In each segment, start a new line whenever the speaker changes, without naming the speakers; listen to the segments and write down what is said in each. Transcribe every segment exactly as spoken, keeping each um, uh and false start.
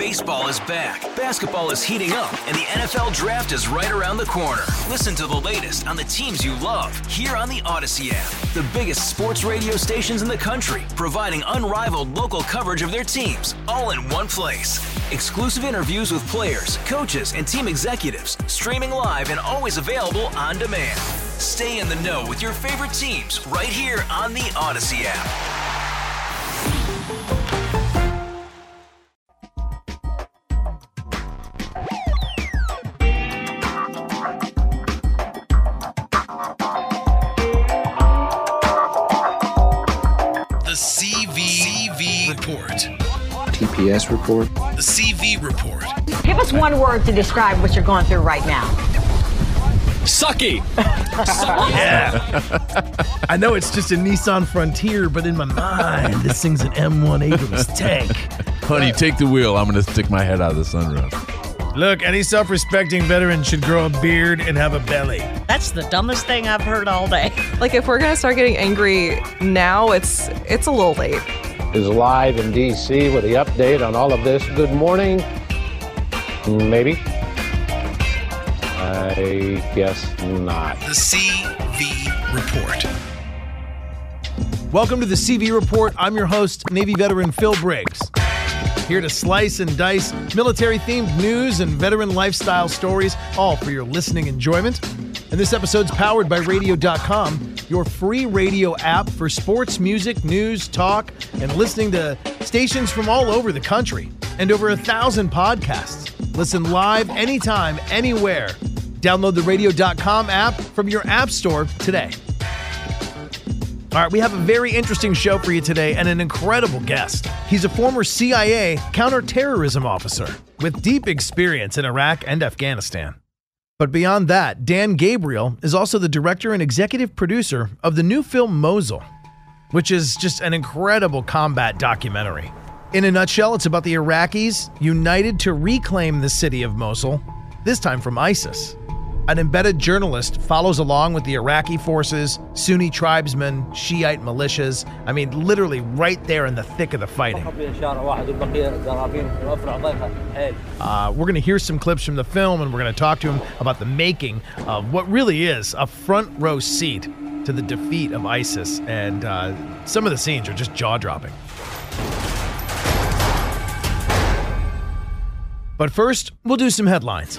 Baseball is back, basketball is heating up, and the N F L Draft is right around the corner. Listen to the latest on the teams you love here on the Odyssey app. The biggest sports radio stations in the country, providing unrivaled local coverage of their teams, all in one place. Exclusive interviews with players, coaches, and team executives, streaming live and always available on demand. Stay in the know with your favorite teams right here on the Odyssey app.
The C V, C V Report.
T P S Report.
The C V Report.
Give us one word to describe what you're going through right now.
Sucky.
Yeah. I know it's just a Nissan Frontier, but in my mind, this thing's an M one Abrams tank.
Honey, take the wheel. I'm going to stick my head out of the sunroof.
Look, any self-respecting veteran should grow a beard and have a belly.
That's the dumbest thing I've heard all day.
Like, if we're going to start getting angry now, it's it's a little late.
Is live in D C with the update on all of this. Good morning. Maybe. I guess not.
The C V Report.
Welcome to the C V Report. I'm your host, Navy veteran Phil Briggs. Here to slice and dice military-themed news and veteran lifestyle stories, all for your listening enjoyment. And this episode's powered by radio dot com, your free radio app for sports, music, news, talk, and listening to stations from all over the country. And over a thousand podcasts. Listen live anytime, anywhere. Download the radio dot com app from your app store today. All right, we have a very interesting show for you today and an incredible guest. He's a former C I A counterterrorism officer with deep experience in Iraq and Afghanistan. But beyond that, Dan Gabriel is also the director and executive producer of the new film Mosul, which is just an incredible combat documentary. In a nutshell, it's about the Iraqis united to reclaim the city of Mosul, this time from ISIS. An embedded journalist follows along with the Iraqi forces, Sunni tribesmen, Shiite militias. I mean, literally right there in the thick of the fighting. Uh, we're going to hear some clips from the film, and we're going to talk to him about the making of what really is a front row seat to the defeat of ISIS. And uh, some of the scenes are just jaw-dropping. But first, we'll do some headlines.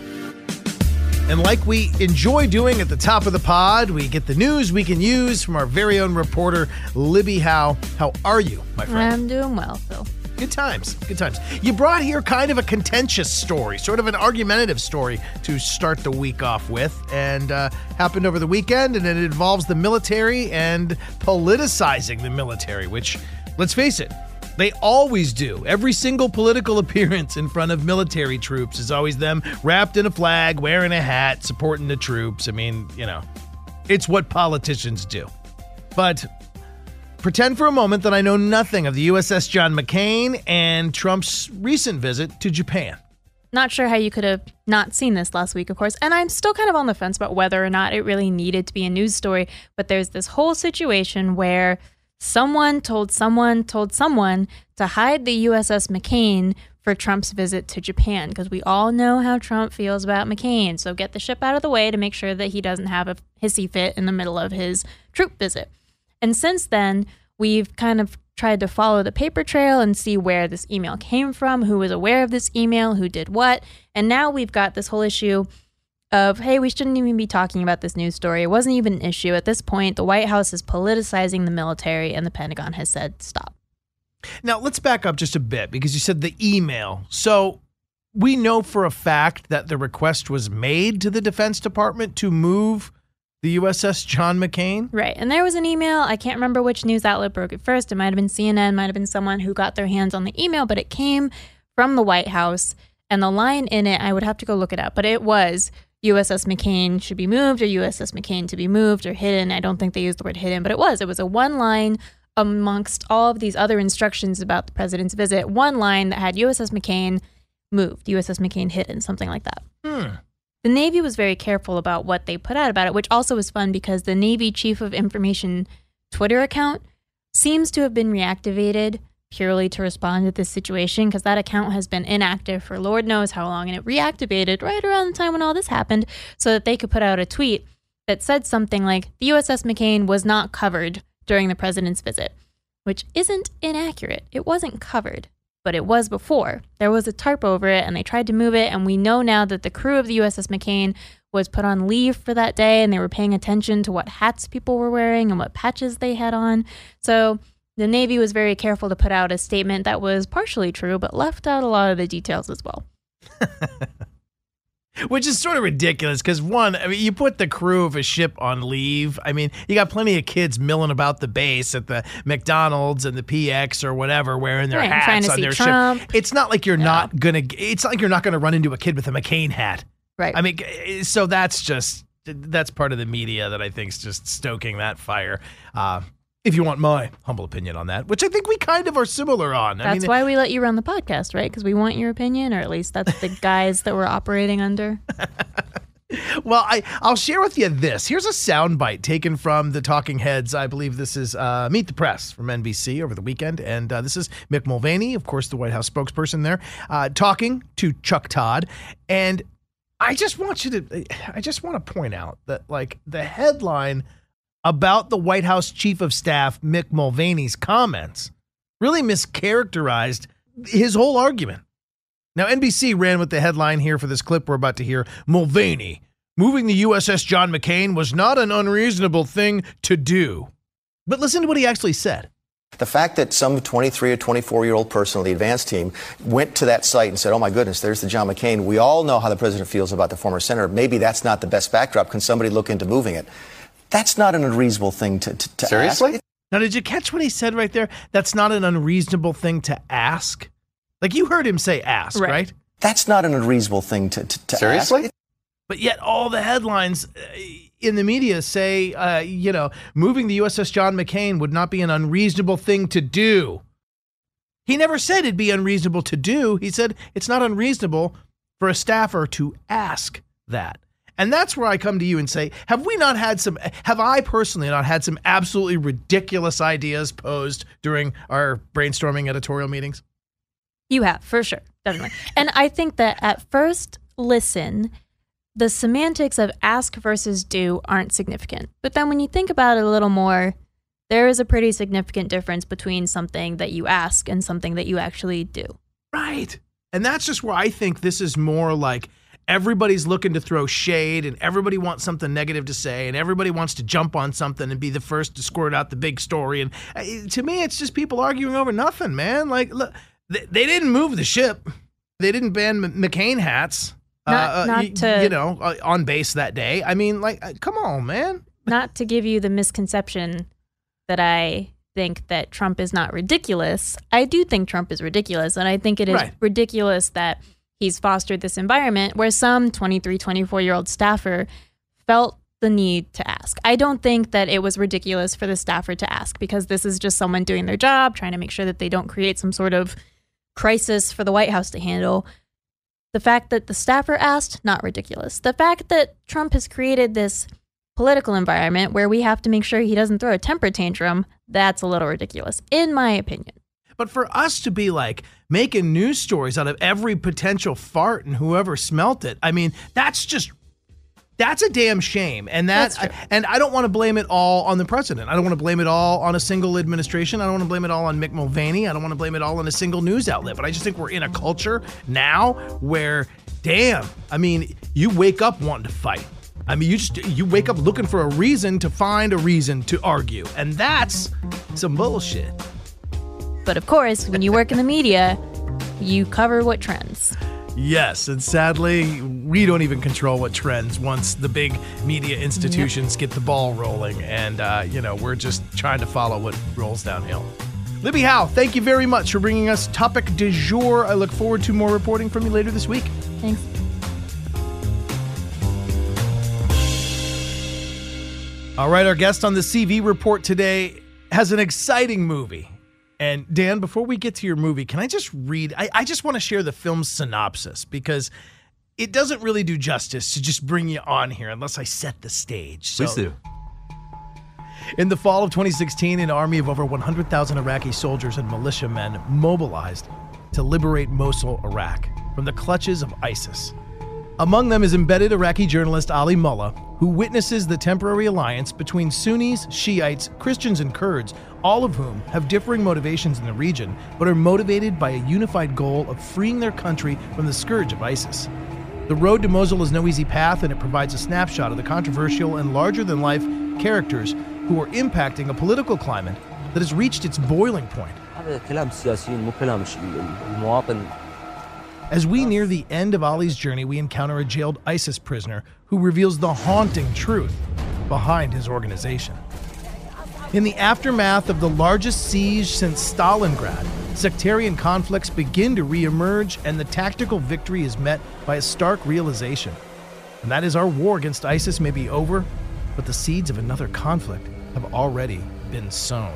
And like we enjoy doing at the top of the pod, we get the news we can use from our very own reporter, Libby Howe. How are you, my friend?
I'm doing well, Phil.
Good times, good times. You brought here kind of a contentious story, sort of an argumentative story to start the week off with, and uh, happened over the weekend, and it involves the military and politicizing the military, which, let's face it, they always do. Every single political appearance in front of military troops is always them wrapped in a flag, wearing a hat, supporting the troops. I mean, you know, it's what politicians do. But pretend for a moment that I know nothing of the U S S John McCain and Trump's recent visit to Japan.
Not sure how you could have not seen this last week, of course. And I'm still kind of on the fence about whether or not it really needed to be a news story. But there's this whole situation where someone told someone told someone to hide the U S S McCain for Trump's visit to Japan, because we all know how Trump feels about McCain. So get the ship out of the way to make sure that he doesn't have a hissy fit in the middle of his troop visit. And since then, we've kind of tried to follow the paper trail and see where this email came from, who was aware of this email, who did what. And now we've got this whole issue of, hey, we shouldn't even be talking about this news story. It wasn't even an issue. At this point, the White House is politicizing the military, and the Pentagon has said stop.
Now, let's back up just a bit, because you said the email. So we know for a fact that the request was made to the Defense Department to move the U S S John McCain?
Right. And there was an email. I can't remember which news outlet broke it first. It might have been C N N, might have been someone who got their hands on the email, but it came from the White House. And the line in it, I would have to go look it up, but it was U S S McCain should be moved, or U S S McCain to be moved or hidden. I don't think they used the word hidden, but it was. It was a one line amongst all of these other instructions about the president's visit. One line that had U S S McCain moved, U S S McCain hidden, something like that.
Hmm.
The Navy was very careful about what they put out about it, which also was fun because the Navy Chief of Information Twitter account seems to have been reactivated purely to respond to this situation, because that account has been inactive for Lord knows how long, and it reactivated right around the time when all this happened so that they could put out a tweet that said something like, the U S S McCain was not covered during the president's visit, which isn't inaccurate. It wasn't covered, but it was before. There was a tarp over it, and they tried to move it, and we know now that the crew of the U S S McCain was put on leave for that day, and they were paying attention to what hats people were wearing and what patches they had on. So the Navy was very careful to put out a statement that was partially true, but left out a lot of the details as well.
Which is sort of ridiculous because, one, I mean, you put the crew of a ship on leave. I mean, you got plenty of kids milling about the base at the McDonald's and the P X or whatever, wearing their
right,
hats on their
Trump.
ship. It's not like you're
yeah.
not gonna. It's not like you're not gonna run into a kid with a McCain hat.
Right.
I mean, so that's just that's part of the media that I think is just stoking that fire. Uh, if you want my humble opinion on that, which I think we kind of are similar on.
That's
I mean,
why we let you run the podcast, right? Because we want your opinion, or at least that's the guys that we're operating under.
Well, I, I'll share with you this. Here's a soundbite taken from the Talking Heads. I believe this is uh, Meet the Press from N B C over the weekend. And uh, this is Mick Mulvaney, of course, the White House spokesperson there, uh, talking to Chuck Todd. And I just want you to, I just want to point out that, like, the headline about the White House Chief of Staff, Mick Mulvaney's comments, really mischaracterized his whole argument. Now, N B C ran with the headline here for this clip we're about to hear. Mulvaney, moving the U S S John McCain was not an unreasonable thing to do. But listen to what he actually said.
The fact that some twenty-three or twenty-four-year-old person on the advance team went to that site and said, oh, my goodness, there's the John McCain. We all know how the president feels about the former senator. Maybe that's not the best backdrop. Can somebody look into moving it? That's not an unreasonable thing to, to, to
Seriously?
ask.
Now, did you catch what he said right there? That's not an unreasonable thing to ask. Like, you heard him say ask, right? right?
That's not an unreasonable thing to, to, to
Seriously?
ask.
But yet all the headlines in the media say, uh, you know, moving the U S S John McCain would not be an unreasonable thing to do. He never said it'd be unreasonable to do. He said it's not unreasonable for a staffer to ask that. And that's where I come to you and say, have we not had some, have I personally not had some absolutely ridiculous ideas posed during our brainstorming editorial meetings?
You have, for sure, definitely. And I think that at first listen, the semantics of ask versus do aren't significant. But then when you think about it a little more, there is a pretty significant difference between something that you ask and something that you actually do.
Right. And that's just where I think this is more like everybody's looking to throw shade and everybody wants something negative to say and everybody wants to jump on something and be the first to squirt out the big story. And uh, to me, it's just people arguing over nothing, man. Like, look, they, they didn't move the ship. They didn't ban M- McCain hats,
not,
uh,
not
y-
to,
you know, uh, on base that day. I mean, like, uh, come on, man.
Not to give you the misconception that I think that Trump is not ridiculous. I do think Trump is ridiculous. And I think it is
right.
ridiculous that he's fostered this environment where some twenty-three, twenty-four-year-old staffer felt the need to ask. I don't think that it was ridiculous for the staffer to ask because this is just someone doing their job, trying to make sure that they don't create some sort of crisis for the White House to handle. The fact that the staffer asked, not ridiculous. The fact that Trump has created this political environment where we have to make sure he doesn't throw a temper tantrum, that's a little ridiculous, in my opinion.
But for us to be like making news stories out of every potential fart and whoever smelt it, I mean, that's just, that's a damn shame. And that, I, and I don't want to blame it all on the president. I don't want to blame it all on a single administration. I don't want to blame it all on Mick Mulvaney. I don't want to blame it all on a single news outlet. But I just think we're in a culture now where, damn, I mean, you wake up wanting to fight. I mean, you just, you wake up looking for a reason to find a reason to argue. And that's some bullshit.
But of course, when you work in the media, you cover what trends.
Yes, and sadly, we don't even control what trends once the big media institutions yep. get the ball rolling. And, uh, you know, we're just trying to follow what rolls downhill. Libby Howe, thank you very much for bringing us Topic du Jour. I look forward to more reporting from you later this week.
Thanks.
All right, our guest on the C V Report today has an exciting movie. And Dan, before we get to your movie, can I just read? I, I just want to share the film's synopsis because it doesn't really do justice to just bring you on here unless I set the stage. So,
Please do.
In the fall of twenty sixteen, an army of over one hundred thousand Iraqi soldiers and militiamen mobilized to liberate Mosul, Iraq, from the clutches of ISIS. Among them is embedded Iraqi journalist Ali Mullah, who witnesses the temporary alliance between Sunnis, Shiites, Christians, and Kurds, all of whom have differing motivations in the region, but are motivated by a unified goal of freeing their country from the scourge of ISIS. The road to Mosul is no easy path, and it provides a snapshot of the controversial and larger-than-life characters who are impacting a political climate that has reached its boiling point. As we near the end of Ali's journey, we encounter a jailed ISIS prisoner who reveals the haunting truth behind his organization. In the aftermath of the largest siege since Stalingrad, sectarian conflicts begin to re-emerge, and the tactical victory is met by a stark realization. And that is, our war against ISIS may be over, but the seeds of another conflict have already been sown.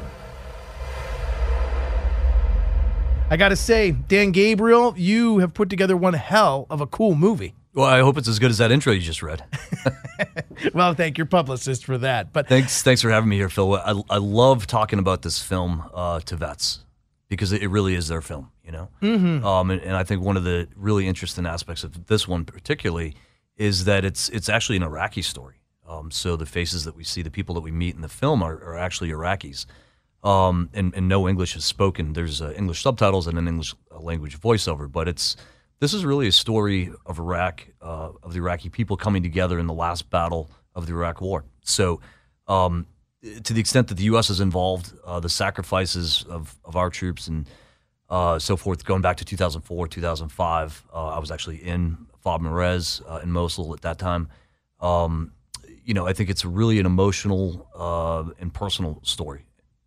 I gotta say, Dan Gabriel, you have put together one hell of a cool movie.
Well, I hope it's as good as that intro you just read.
Well, thank your publicist for that. But
thanks, thanks for having me here, Phil. I, I love talking about this film uh, to vets because it really is their film, you know.
Mm-hmm.
Um, and, and I think one of the really interesting aspects of this one, particularly, is that it's it's actually an Iraqi story. Um, so the faces that we see, the people that we meet in the film, are, are actually Iraqis. Um, and, and no English is spoken. There's uh, English subtitles and an English uh, language voiceover, but it's this is really a story of Iraq, uh, of the Iraqi people coming together in the last battle of the Iraq War. So, um, to the extent that the U S is involved, uh, the sacrifices of, of our troops and uh, so forth, going back to two thousand four, two thousand five, uh, I was actually in Fab Marez uh, in Mosul at that time. Um, you know, I think it's really an emotional uh, and personal story.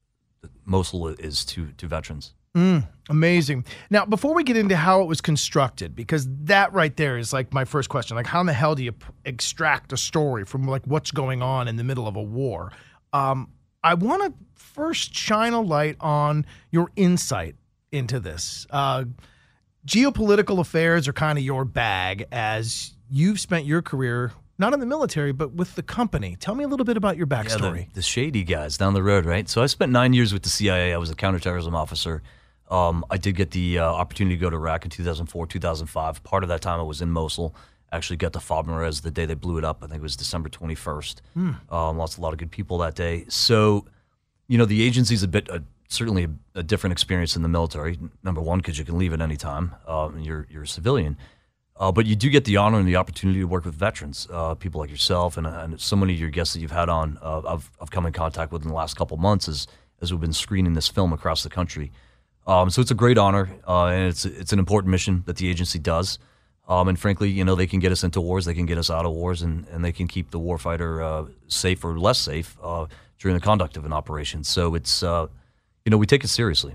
Mosul is to to veterans.
Mm, amazing. Now, before we get into how it was constructed, because that right there is like my first question, like how in the hell do you p- extract a story from like what's going on in the middle of a war? Um, I want to first shine a light on your insight into this. Uh, geopolitical affairs are kind of your bag, as you've spent your career not in the military, but with the company. Tell me a little bit about your backstory.
Yeah, the, the shady guys down the road, right? So I spent nine years with the C I A. I was a counterterrorism officer. Um, I did get the uh, opportunity to go to Iraq in two thousand four, two thousand five. Part of that time I was in Mosul. Actually got to Fab Marez the day they blew it up. I think it was December twenty-first.
Hmm.
Um, lost a lot of good people that day. So, you know, the agency's a bit, uh, certainly a, a different experience than the military. Number one, because you can leave at any time. Uh, and you're, you're a civilian. Uh, but you do get the honor and the opportunity to work with veterans, uh, people like yourself, and, and so many of your guests that you've had on, uh, I've, I've come in contact with in the last couple months as, as we've been screening this film across the country. Um, so it's a great honor, uh, and it's it's an important mission that the agency does. Um, and frankly, you know, they can get us into wars, they can get us out of wars, and, and they can keep the warfighter uh, safe or less safe uh, during the conduct of an operation. So it's, uh, you know, we take it seriously.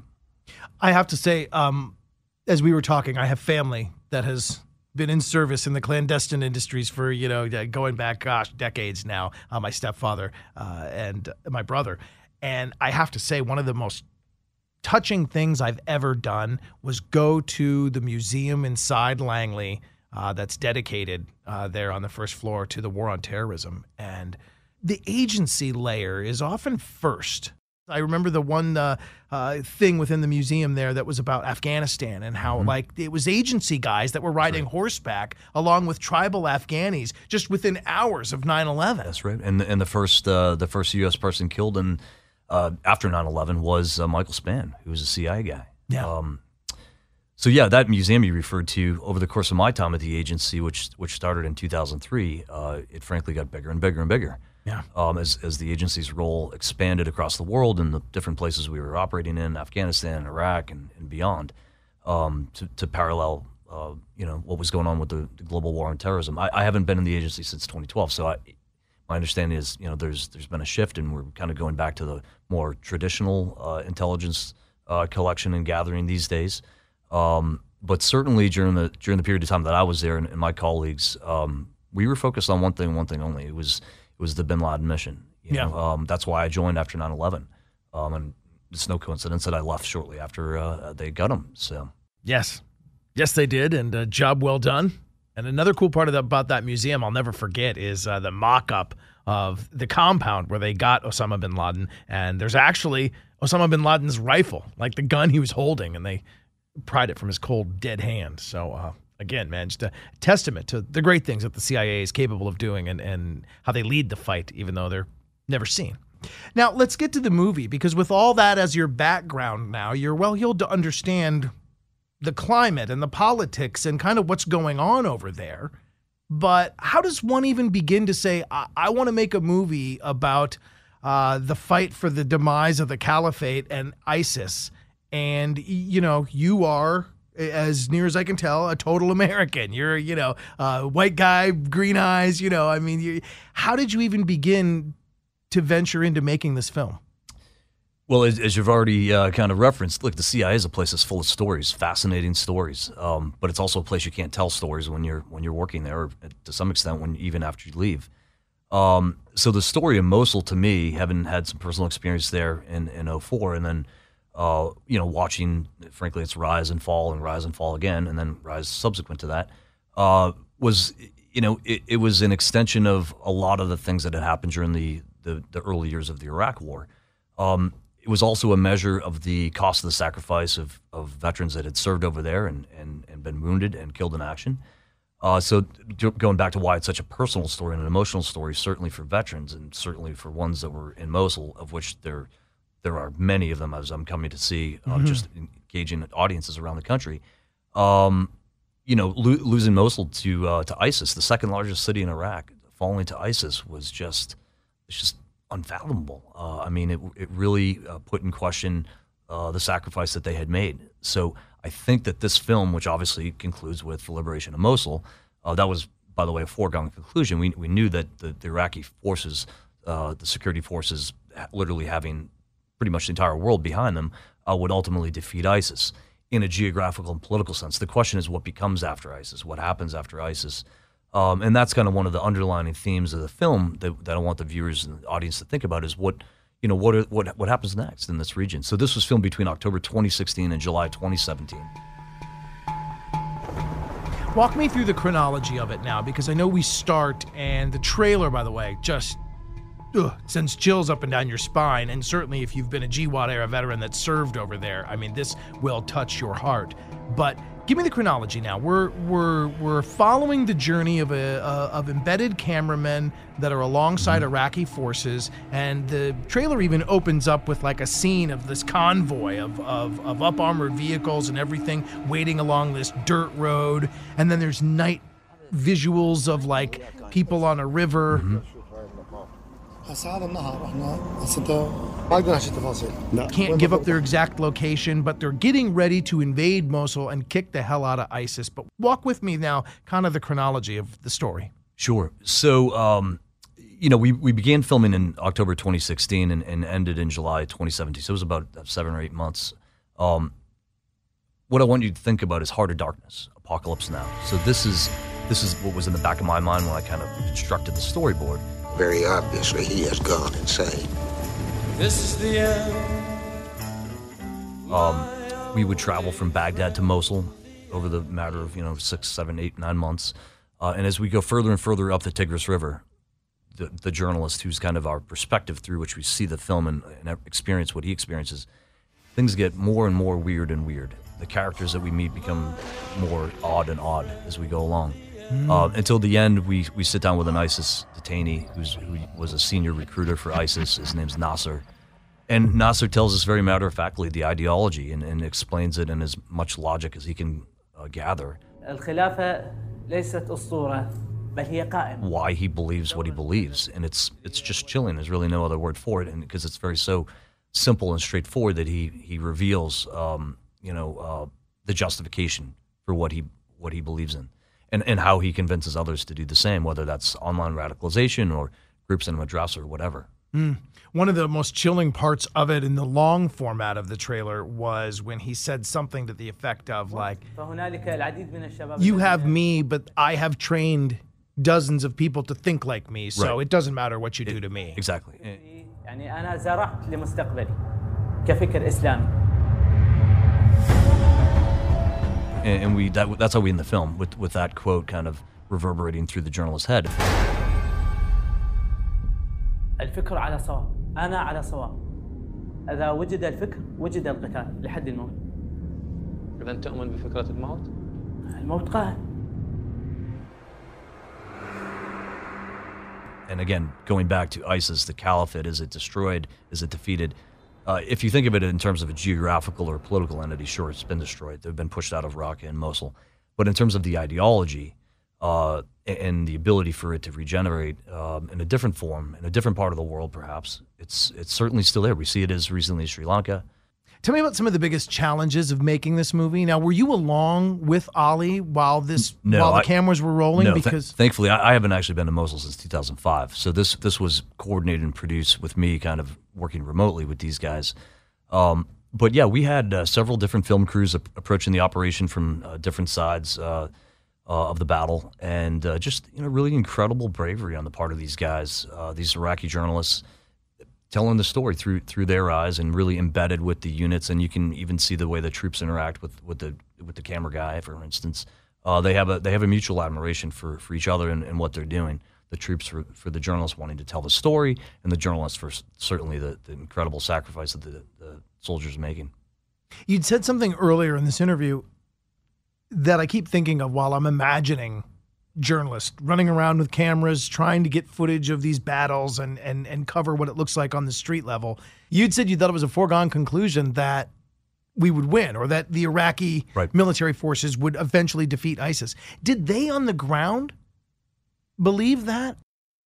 I have to say, um, as we were talking, I have family that has been in service in the clandestine industries for, you know, going back, gosh, decades now. Uh, my stepfather uh, and my brother. And I have to say, one of the most touching things I've ever done was go to the museum inside Langley uh, that's dedicated uh, there on the first floor to the war on terrorism. And the agency layer is often first. I remember the one uh, uh, thing within the museum there that was about Afghanistan and how mm-hmm. like it was agency guys that were riding right. horseback along with tribal Afghanis just within hours of nine eleven.
That's right. And and the first uh, the first U S person killed in uh, after nine eleven was uh, Michael Spann, who was a C I A guy.
Yeah.
Um, so yeah, that museum you referred to, over the course of my time at the agency, which which started in two thousand three, uh, it frankly got bigger and bigger and bigger.
Yeah.
Um, as as the agency's role expanded across the world and the different places we were operating in, Afghanistan, Iraq, and, and beyond, um, to, to parallel, uh, you know, what was going on with the, the global war on terrorism. I, I haven't been in the agency since twenty twelve, so I, my understanding is, you know, there's there's been a shift, and we're kind of going back to the more traditional uh, intelligence uh, collection and gathering these days. Um, but certainly during the during the period of time that I was there, and, and my colleagues, um, we were focused on one thing, one thing only. It was It was the Bin Laden mission. You
yeah.
know? um, that's why I joined after nine eleven. Um, and it's no coincidence that I left shortly after uh, they got him. So
yes, yes, they did, and a job well done. And another cool part of that, about that museum I'll never forget is uh, the mock-up of the compound where they got Osama bin Laden. And there's actually Osama bin Laden's rifle, like the gun he was holding, and they pried it from his cold, dead hand. So, uh, again, man, just a testament to the great things that the C I A is capable of doing and, and how they lead the fight, even though they're never seen. Now, let's get to the movie, because with all that as your background now, you're well-heeled to understand the climate and the politics and kind of what's going on over there. But how does one even begin to say, I, I want to make a movie about uh, the fight for the demise of the caliphate and ISIS? And, you know, you are, as near as I can tell, a total American. You're, you know, uh, white guy, green eyes, you know, I mean, you, how did you even begin to venture into making this film?
Well, as, as you've already uh, kind of referenced, look, the C I A is a place that's full of stories, fascinating stories. Um, but it's also a place you can't tell stories when you're when you're working there, or to some extent, when even after you leave. Um, so the story of Mosul, to me, having had some personal experience there in in oh four, and then uh, you know watching, frankly, its rise and fall and rise and fall again, and then rise subsequent to that, uh, was you know it, it was an extension of a lot of the things that had happened during the the, the early years of the Iraq War. Um, It was also a measure of the cost of the sacrifice of, of veterans that had served over there and, and, and been wounded and killed in action. Uh, so going back to why it's such a personal story and an emotional story, certainly for veterans and certainly for ones that were in Mosul, of which there there are many of them, as I'm coming to see, uh, mm-hmm. just engaging audiences around the country. Um, you know, lo- losing Mosul to uh, to ISIS, the second largest city in Iraq, falling to ISIS was just it's just. unfathomable. Uh, I mean, it it really uh, put in question uh, the sacrifice that they had made. So I think that this film, which obviously concludes with the liberation of Mosul, uh, that was, by the way, a foregone conclusion. We we knew that the, the Iraqi forces, uh, the security forces, literally having pretty much the entire world behind them, uh, would ultimately defeat ISIS in a geographical and political sense. The question is what becomes after ISIS, what happens after ISIS. Um, and that's kind of one of the underlying themes of the film that, that I want the viewers and the audience to think about is what, you know, what are, what what happens next in this region. So this was filmed between October twenty sixteen and July twenty seventeen.
Walk me through the chronology of it now, because I know we start, and the trailer, by the way, just ugh, sends chills up and down your spine. And certainly if you've been a G WAT era veteran that served over there, I mean, this will touch your heart. But give me the chronology now. We're we're we're following the journey of a uh, of embedded cameramen that are alongside mm-hmm. Iraqi forces, and the trailer even opens up with like a scene of this convoy of of, of up armored vehicles and everything waiting along this dirt road, and then there's night visuals of like people on a river. Mm-hmm. Can't give up their exact location, but they're getting ready to invade Mosul and kick the hell out of ISIS. But walk with me now, kind of the chronology of the story.
Sure. So, um, you know, we, we began filming in October twenty sixteen and, and ended in July twenty seventeen. So it was about seven or eight months. Um, what I want you to think about is Heart of Darkness, Apocalypse Now. So this is this is what was in the back of my mind when I kind of constructed the storyboard.
Very obviously, he has gone insane.
This is the end.
Um, we would travel from Baghdad to Mosul over the matter of, you know, six, seven, eight, nine months. Uh, and as we go further and further up the Tigris River, the, the journalist who's kind of our perspective through which we see the film and, and experience what he experiences, things get more and more weird and weird. The characters that we meet become more odd and odd as we go along. Mm. Uh, until the end, we we sit down with an ISIS detainee who's, who was a senior recruiter for ISIS. His name's Nasser. And Nasser tells us very matter-of-factly the ideology and, and explains it in as much logic as he can uh, gather. Why he believes what he believes. And it's it's just chilling. There's really no other word for it, and because it's very so simple and straightforward that he, he reveals um, you know, uh, the justification for what he what he believes in. And, and how he convinces others to do the same, whether that's online radicalization or groups in madrasa or whatever.
Mm. One of the most chilling parts of it in the long format of the trailer was when he said something to the effect of like, you have me, but I have trained dozens of people to think like me, so
right.
It doesn't matter what you do
it,
to me.
Exactly. And we that, that's how we end the film, with, with that quote kind of reverberating through the journalist's head.
الفكر على صواب أنا على صواب إذا وجد الفكر وجد القتال لحد الموت.
إذا تؤمن بفكرة الموت؟
الموت قائم.
And again, going back to ISIS, the caliphate, is it destroyed? Is it defeated? Uh, if you think of it in terms of a geographical or political entity, sure, it's been destroyed. They've been pushed out of Raqqa and Mosul. But in terms of the ideology uh, and the ability for it to regenerate um, in a different form, in a different part of the world perhaps, it's it's certainly still there. We see it as recently as Sri Lanka.
Tell me about some of the biggest challenges of making this movie. Now, were you along with Ali while this
No,
while the
I-
cameras were rolling?
No, th-
because
thankfully, I, I haven't actually been to Mosul since two thousand five. So this this was coordinated and produced with me, kind of working remotely with these guys. Um, but yeah, we had uh, several different film crews ap- approaching the operation from uh, different sides uh, uh, of the battle, and uh, just you know, really incredible bravery on the part of these guys, uh, these Iraqi journalists, telling the story through through their eyes and really embedded with the units. And you can even see the way the troops interact with, with the with the camera guy, for instance. Uh, they have a they have a mutual admiration for, for each other and, and what they're doing. The troops for, for the journalists wanting to tell the story, and the journalists for s- certainly the, the incredible sacrifice that the, the soldiers are making.
you'd said something earlier in this interview that I keep thinking of while I'm imagining journalists running around with cameras trying to get footage of these battles and and and cover what it looks like on the street level. You'd said you thought it was a foregone conclusion that we would win, or that the Iraqi
Right.
military forces would eventually defeat ISIS. Did they on the ground believe that?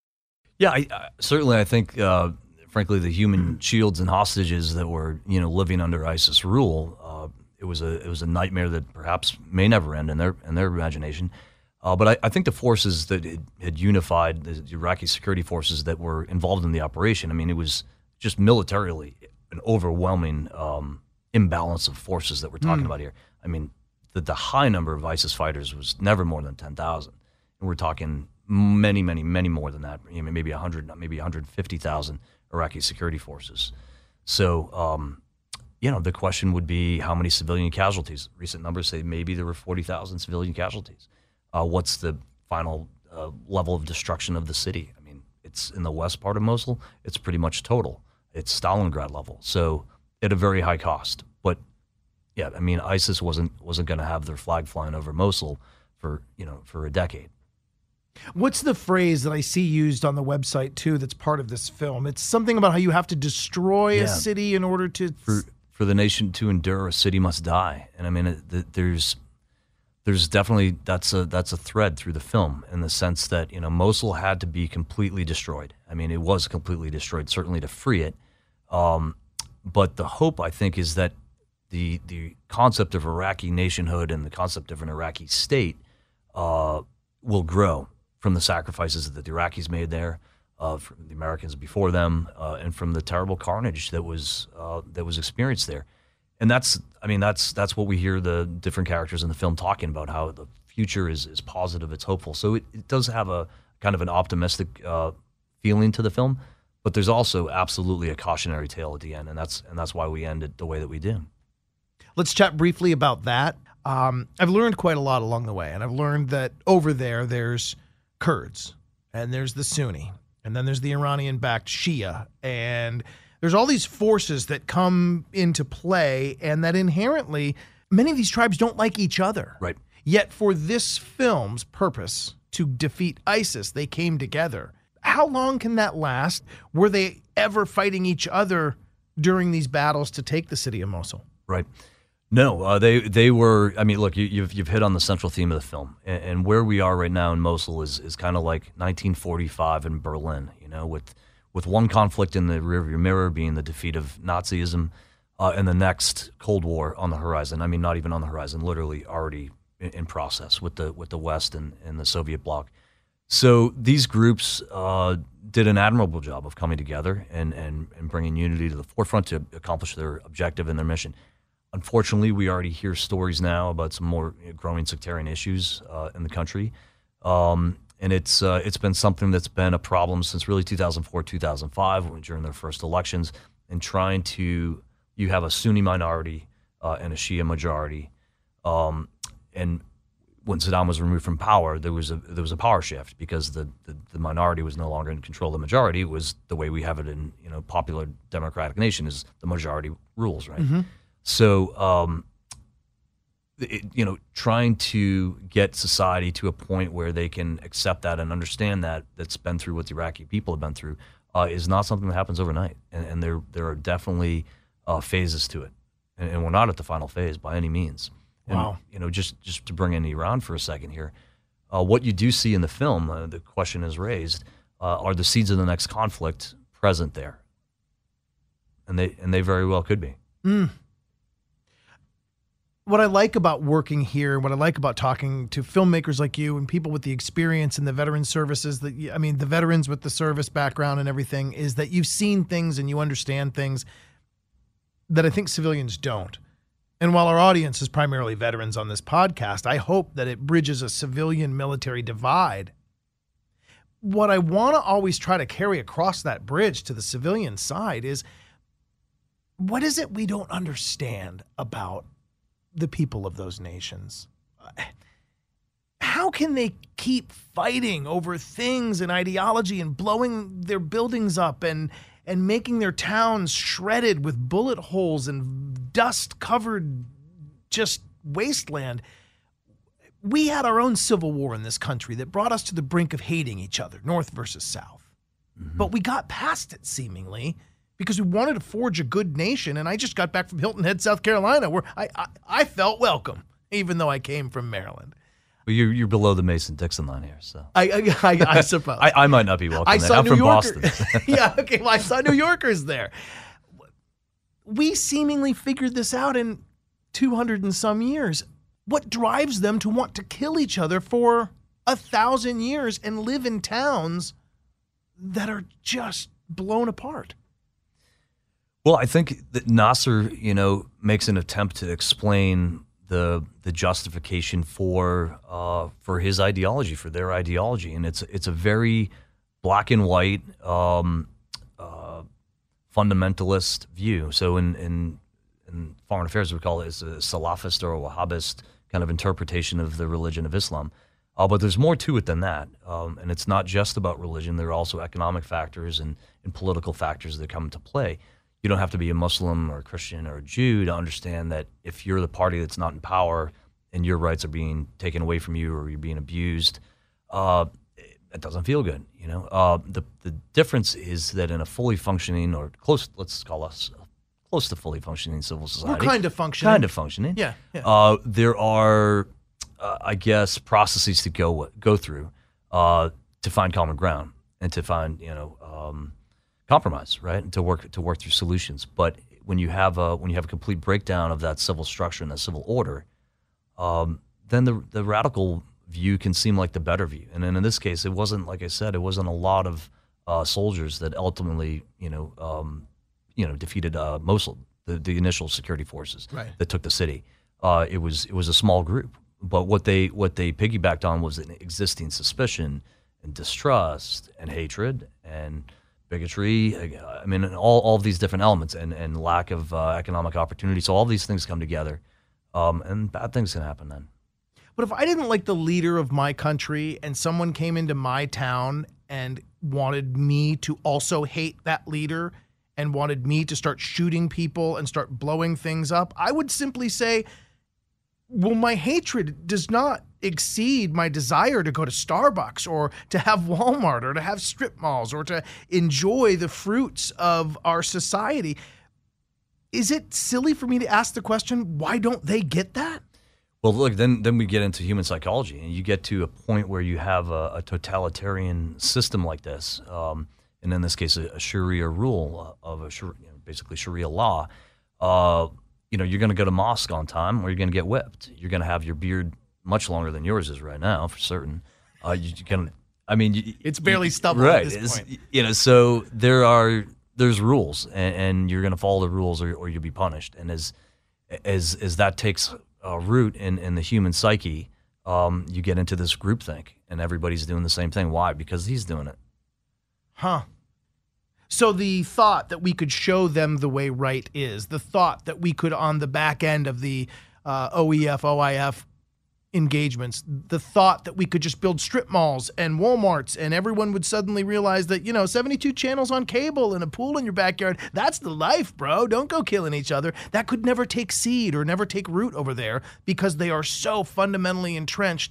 Yeah, I, I, certainly. I think, uh, frankly, the human shields and hostages that were, you know, living under ISIS rule, uh, it was a it was a nightmare that perhaps may never end in their in their imagination. Uh, but I, I think the forces that had, had unified, the Iraqi security forces that were involved in the operation, I mean, it was just militarily an overwhelming um, imbalance of forces that we're talking
Mm.
about here. I mean, the, the high number of ISIS fighters was never more than ten thousand. And we're talking many, many, many more than that. You know, maybe one hundred, maybe one hundred fifty thousand Iraqi security forces. So, um, you know, the question would be how many civilian casualties? Recent numbers say maybe there were forty thousand civilian casualties. Uh, what's the final uh, level of destruction of the city? I mean, it's in the west part of Mosul. It's pretty much total. It's Stalingrad level. So at a very high cost. But yeah, I mean, ISIS wasn't wasn't going to have their flag flying over Mosul for you know for a decade.
What's the phrase that I see used on the website too that's part of this film? It's something about how you have to destroy
Yeah.
a city in order to
For for the nation to endure, a city must die. And I mean, it, th- there's there's definitely that's a that's a thread through the film in the sense that you know Mosul had to be completely destroyed. I mean, it was completely destroyed, certainly to free it. Um, but the hope, I think, is that the the concept of Iraqi nationhood and the concept of an Iraqi state uh, will grow from the sacrifices that the Iraqis made there, uh, from the Americans before them, uh, and from the terrible carnage that was uh, that was experienced there. And that's, I mean, that's that's what we hear the different characters in the film talking about, how the future is is positive, it's hopeful. So it, it does have a kind of an optimistic uh, feeling to the film, but there's also absolutely a cautionary tale at the end, and that's and that's why we end it the way that we do.
Let's chat briefly about that. Um, I've learned quite a lot along the way, and I've learned that over there, there's Kurds, and there's the Sunni, and then there's the Iranian-backed Shia, and there's all these forces that come into play, and that inherently, many of these tribes don't like each other.
Right.
Yet for this film's purpose, to defeat ISIS, they came together. How long can that last? Were they ever fighting each other during these battles to take the city of Mosul?
Right. No, uh, they they were. I mean, look, you, you've you've hit on the central theme of the film, and, and where we are right now in Mosul is is kind of like nineteen forty-five in Berlin. You know, with with one conflict in the rearview mirror being the defeat of Nazism, uh, and the next Cold War on the horizon. I mean, not even on the horizon, literally already in, in process with the with the West and, and the Soviet bloc. So these groups uh, did an admirable job of coming together and, and and bringing unity to the forefront to accomplish their objective and their mission. Unfortunately, we already hear stories now about some more growing sectarian issues uh, in the country, um, and it's uh, it's been something that's been a problem since really two thousand four, two thousand five, when, during their first elections, and trying to you have a Sunni minority uh, and a Shia majority, um, and when Saddam was removed from power, there was a there was a power shift because the, the, the minority was no longer in control of the majority. It was the way we have it in you know popular democratic nation is the majority rules, right?
Mm-hmm.
So um, it, you know, trying to get society to a point where they can accept that and understand that that's been through what the Iraqi people have been through uh, is not something that happens overnight, and, and there there are definitely uh, phases to it, and, and we're not at the final phase by any means. And,
wow.
You know, just, just to bring in Iran for a second here, uh, what you do see in the film, uh, the question is raised, uh, are the seeds of the next conflict present there? And they and they very well could be.
Mm. What I like about working here, what I like about talking to filmmakers like you and people with the experience in the veteran services, that I mean, the veterans with the service background and everything, is that you've seen things and you understand things that I think civilians don't. And while our audience is primarily veterans on this podcast, I hope that it bridges a civilian-military divide. What I want to always try to carry across that bridge to the civilian side is, what is it we don't understand about the people of those nations? How can they keep fighting over things and ideology and blowing their buildings up and and making their towns shredded with bullet holes and dust-covered just wasteland? We had our own civil war in this country that brought us to the brink of hating each other, North versus South. Mm-hmm. But we got past it, seemingly, because we wanted to forge a good nation, and I just got back from Hilton Head, South Carolina, where I, I, I felt welcome, even though I came from Maryland.
Well, you're, you're below the Mason-Dixon line here, so.
I I, I, I suppose.
I, I might not be welcome
I
there.
saw
I'm
New
from
Yorker-
Boston.
Yeah, okay, well, I saw New Yorkers there. We seemingly figured this out in two hundred and some years. What drives them to want to kill each other for a thousand years and live in towns that are just blown apart?
Well, I think that Nasser, you know, makes an attempt to explain the the justification for uh, for his ideology, for their ideology, and it's it's a very black and white um, uh, fundamentalist view. So in, in in foreign affairs, we call it as a Salafist or a Wahhabist kind of interpretation of the religion of Islam. Uh, but there's more to it than that, um, and it's not just about religion. There are also economic factors and, and political factors that come into play. You don't have to be a Muslim or a Christian or a Jew to understand that if you're the party that's not in power and your rights are being taken away from you or you're being abused, uh, it doesn't feel good. You know, uh, the the difference is that in a fully functioning or close, let's call us close to fully functioning civil society,
We're kind of functioning,
kind of functioning.
Yeah. yeah.
Uh, there are, uh, I guess, processes to go go through uh, to find common ground and to find you know. Um, compromise, right, and to work to work through solutions. But when you have a when you have a complete breakdown of that civil structure and that civil order, um, then the the radical view can seem like the better view. And then in this case, it wasn't, like I said, it wasn't a lot of uh, soldiers that ultimately, you know, um, you know, defeated uh, Mosul, the, the initial security forces
right.
that took the city. Uh, it was it was a small group, but what they what they piggybacked on was an existing suspicion and distrust and hatred and bigotry, I mean, all, all of these different elements and, and lack of uh, economic opportunity. So all these things come together, um, and bad things can happen then.
But if I didn't like the leader of my country and someone came into my town and wanted me to also hate that leader and wanted me to start shooting people and start blowing things up, I would simply say, well, my hatred does not exceed my desire to go to Starbucks or to have Walmart or to have strip malls or to enjoy the fruits of our society. Is it silly for me to ask the question, why don't they get that?
Well, look, then then we get into human psychology, and you get to a point where you have a, a totalitarian system like this, um, and in this case, a, a Sharia rule of a you know, basically Sharia law. Uh, you know, you're going to go to mosque on time, or you're going to get whipped. You're going to have your beard much longer than yours is right now, for certain. Uh, you, you can, I mean, you,
it's barely
you,
stubble
right,
at this point.
You know, so there are there's rules, and, and you're going to follow the rules, or, or you'll be punished. And as as as that takes a root in, in the human psyche, um, you get into this groupthink, and everybody's doing the same thing. Why? Because he's doing it.
Huh. So the thought that we could show them the way right is, the thought that we could, on the back end of the uh, O E F, O I F engagements. The thought that we could just build strip malls and Walmarts and everyone would suddenly realize that, you know, seventy-two channels on cable and a pool in your backyard, that's the life, bro. Don't go killing each other. That could never take seed or never take root over there because they are so fundamentally entrenched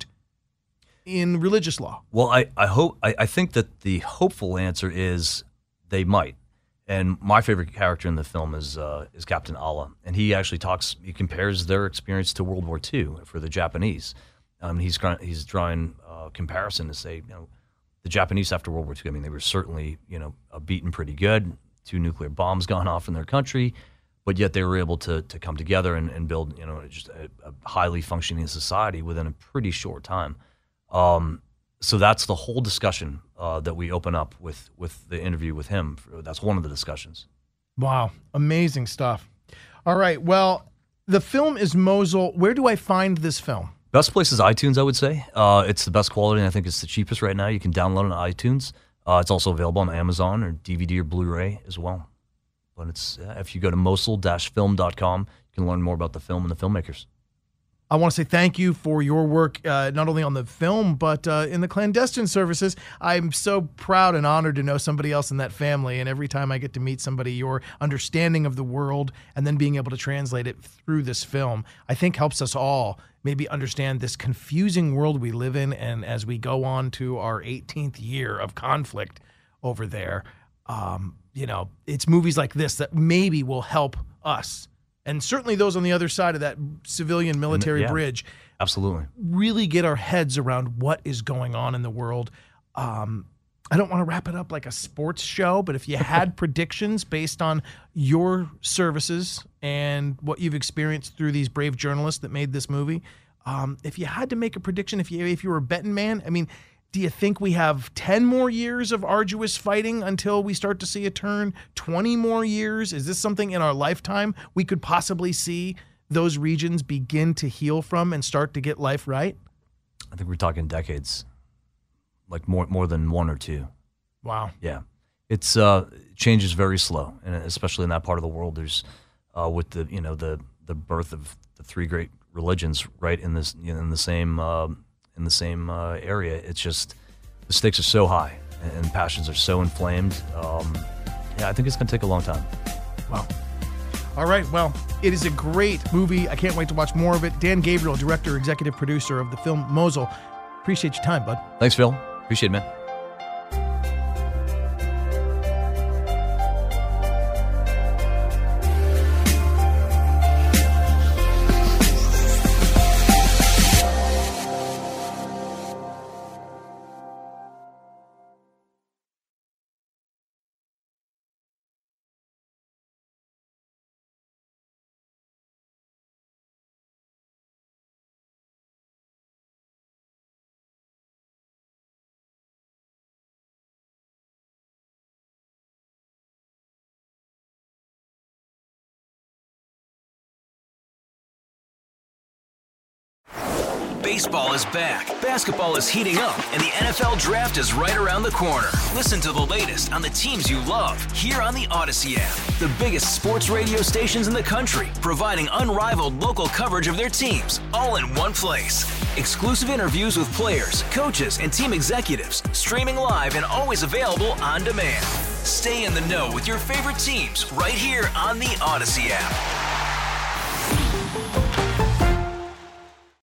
in religious law.
Well, I, I hope I, I think that the hopeful answer is they might. And my favorite character in the film is uh, is Captain Allah, and he actually talks. He compares their experience to World War Two for the Japanese. Um, he's he's drawing a comparison to say, you know, the Japanese after World War Two. I mean, they were certainly, you know, beaten pretty good. Two nuclear bombs gone off in their country, but yet they were able to to come together and, and build, you know, just a, a highly functioning society within a pretty short time. Um, So that's the whole discussion uh, that we open up with with the interview with him. That's one of the discussions.
Wow. Amazing stuff. All right. Well, the film is Mosul. Where do I find this film?
Best place is iTunes, I would say. Uh, it's the best quality, and I think it's the cheapest right now. You can download it on iTunes. Uh, it's also available on Amazon or D V D or Blu-ray as well. But it's uh, if you go to mosul dash film dot com, you can learn more about the film and the filmmakers.
I want to say thank you for your work, uh, not only on the film, but uh, in the clandestine services. I'm so proud and honored to know somebody else in that family. And every time I get to meet somebody, your understanding of the world and then being able to translate it through this film, I think helps us all maybe understand this confusing world we live in. And as we go on to our eighteenth year of conflict over there, um, you know, it's movies like this that maybe will help us. And certainly those on the other side of that civilian military
yeah,
bridge.
Absolutely.
Really get our heads around what is going on in the world. Um, I don't want to wrap it up like a sports show, but if you had predictions based on your services and what you've experienced through these brave journalists that made this movie, um, if you had to make a prediction, if you if you were a betting man, I mean, do you think we have ten more years of arduous fighting until we start to see a turn? twenty more years? Is this something in our lifetime we could possibly see those regions begin to heal from and start to get life right?
I think we're talking decades, like more more than one or two.
Wow.
Yeah. It's uh, change is very slow, and especially in that part of the world. There's uh, with the you know the the birth of the three great religions right in this you know, in the same. Uh, in the same uh, area. It's just, the stakes are so high and, and passions are so inflamed. Um, yeah, I think it's going to take a long time.
Wow. All right, well, it is a great movie. I can't wait to watch more of it. Dan Gabriel, director, executive producer of the film Mosul. Appreciate your time, bud.
Thanks, Phil. Appreciate it, man.
Baseball is back, basketball is heating up, and the N F L Draft is right around the corner. Listen to the latest on the teams you love here on the Odyssey app. The biggest sports radio stations in the country, providing unrivaled local coverage of their teams, all in one place. Exclusive interviews with players, coaches, and team executives, streaming live and always available on demand. Stay in the know with your favorite teams right here on the Odyssey app.